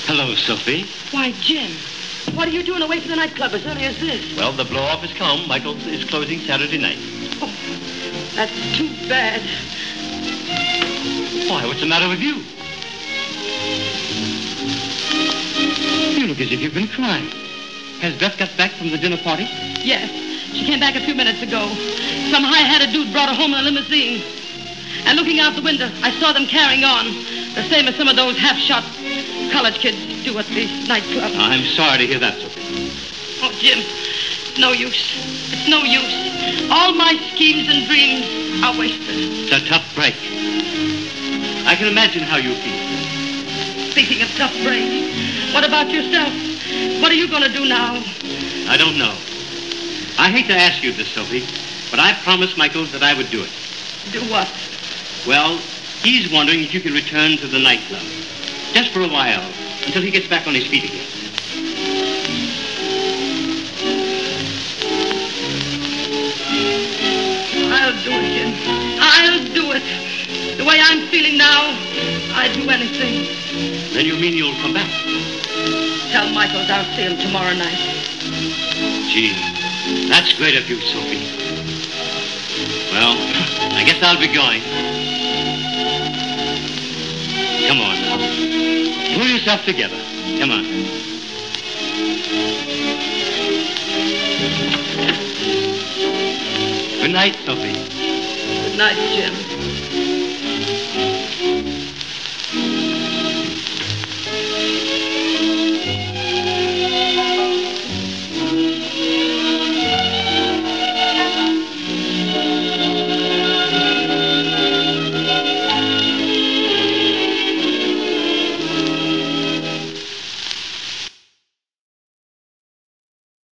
Hello, Sophie. Why, Jim, what are you doing away from the nightclub as early as this? Well, the blow-off is come. Michael's is closing Saturday night. Oh, that's too bad. Why, what's the matter with you? You look as if you've been crying. Has Beth got back from the dinner party? Yes, she came back a few minutes ago. Some high-hatted dude brought her home in a limousine. And looking out the window, I saw them carrying on. The same as some of those half-shot college kids do at the nightclub. I'm sorry to hear that, Sophie. Oh, Jim, no use. It's no use. All my schemes and dreams are wasted. It's a tough break. I can imagine how you feel. Speaking of tough break, what about yourself? What are you going to do now? I don't know. I hate to ask you this, Sophie, but I promised Michael that I would do it. Do what? Well, he's wondering if you can return to the nightclub. Just for a while, until he gets back on his feet again. I'll do it, Jim. I'll do it. The way I'm feeling now, I'd do anything. Then you mean you'll come back? Tell Michaels I'll see him tomorrow night. Gee, that's great of you, Sophie. Well, I guess I'll be going. Come on now. Pull yourself together. Come on. Good night, Sophie. Good night, Jim.